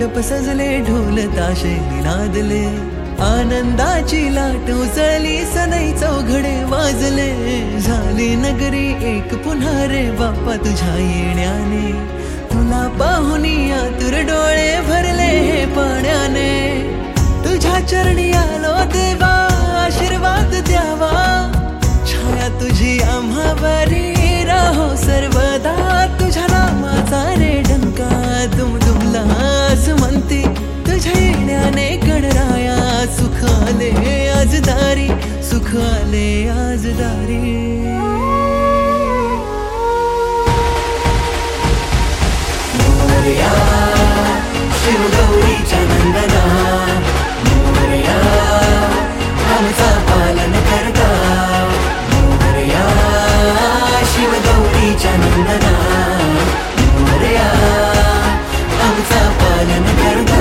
मंडप सजले, ढोल ताशे निनादले, आनंदाची लाट उसळली, सनई चौघडे वाजले. झाली नगरी एक पुन्हा रे बाप्पा तुझ्या येण्याने. तुला पाहुनी आतुर डोळे भरले हे पाण्याने. तुझ्या चरणी आलो देवा, आशीर्वाद द्यावा. छाया तुझी आम्हावरी राहो सर्वदा. तुझ्या नामाचा रे डंका दुमदुमला म्हणते. तुझ्या येण्याने गणराया सुख आले आज दारी, सुख आले आज दारी. मोरया शिवगौरीच्या नंदना, मोरया आमचा पालन करता. मोरया शिवगौरीच्या नंदना, मोरया आमचा पालन करता.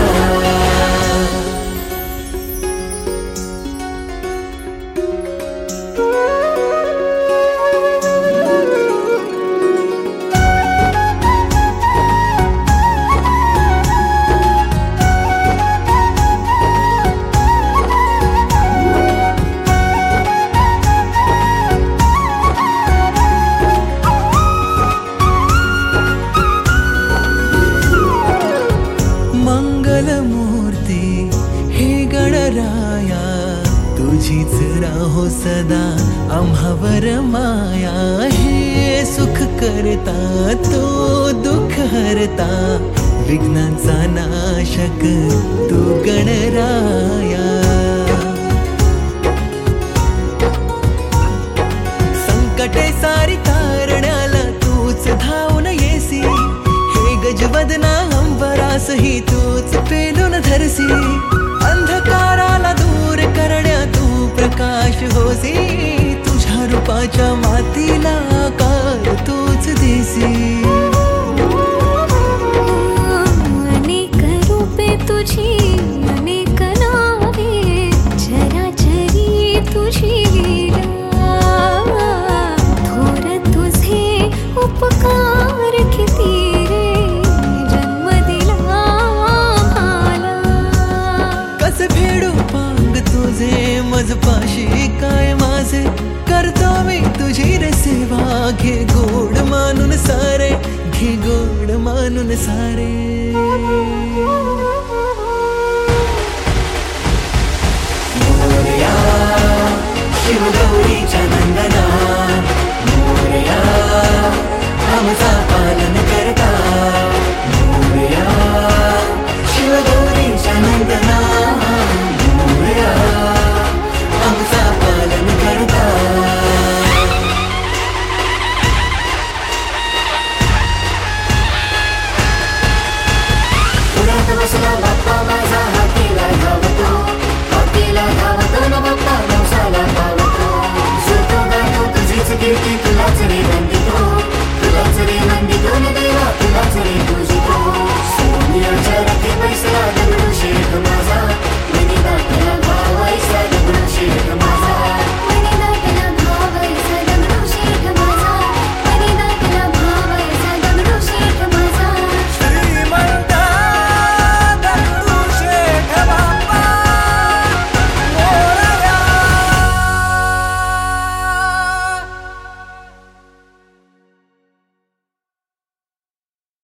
मंगलमूर्ती हे गणराया, तुझीच राहो सदा आम्हावर माया. हे सुख करता तो दुःख हरता, विघ्नांचा नाशक तू गणराया. संकटे सारी तारण्याला तूच धावून येसी. हे गजवदना अंबरासही तूच पेलून धरसी. अंधकाराला दूर करण्या तू प्रकाश होसी. तुझ्या रूपाच्या मातीला आकार तूच देसी. अनेक रूपे तुझी, अनेक नावे, चराचरी तुझी लीला. थोर तुझे उपकार किती रे, जन्म दिला आम्हाला. कसे फेडू पांग तुझे मजपाशी काय माझे. करतो मी तुझी रे सेवा, घे गोड मानून सारे, घे गोड मानून सारे. मोरया शिवगौरीच्या नंदना,